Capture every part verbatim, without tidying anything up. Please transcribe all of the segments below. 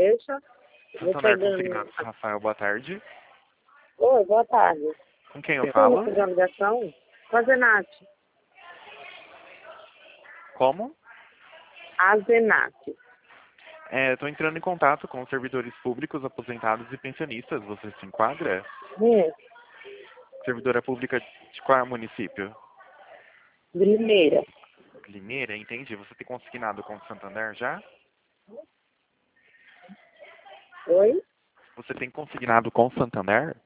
deixa. Vou Santander pegando. Consignado, Rafael, boa tarde. Oi, boa tarde. Com quem eu Estou falo? recebendo ligação? Com a Zenate. Como? A Zenate. É, estou entrando em contato com os servidores públicos, aposentados e pensionistas. Você se enquadra? Hum, Servidora pública de qual município? de Limeira. Limeira, entendi. Você tem consignado com o Santander já? Oi? Você tem consignado com o Santander?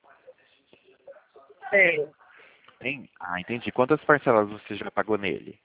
Tem. Tem? Ah, entendi. Quantas parcelas você já pagou nele?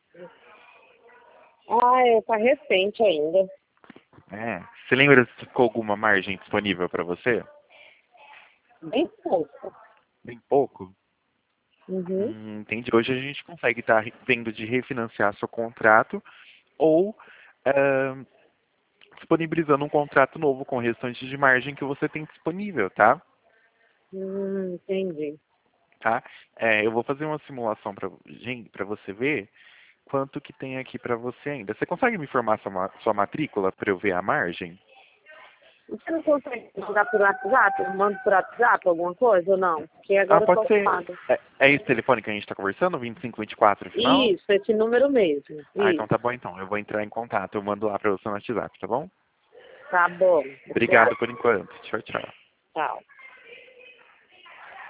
Ah, é, tá recente ainda. É. Você lembra se ficou alguma margem disponível para você? Bem pouco. Bem pouco? Uhum. Hum, entendi. Hoje a gente consegue estar vendo de refinanciar seu contrato ou ah, disponibilizando um contrato novo com o restante de margem que você tem disponível, tá? Hum, entendi. Tá? É, eu vou fazer uma simulação para para você ver quanto que tem aqui para você ainda. Você consegue me informar sua, ma- sua matrícula para eu ver a margem? Você não consegue mandar por WhatsApp? Eu mando por WhatsApp alguma coisa ou não? Porque Ah, agora eu tô pode ser. ocupada. É, é esse telefone que a gente está conversando? vinte e cinco vinte e quatro, final? Isso, esse número mesmo. Ah, então Isso. tá bom então. Eu vou entrar em contato. Eu mando lá para você no WhatsApp, tá bom? Tá bom. Obrigada. Obrigado por enquanto. Tchau, tchau. Tchau.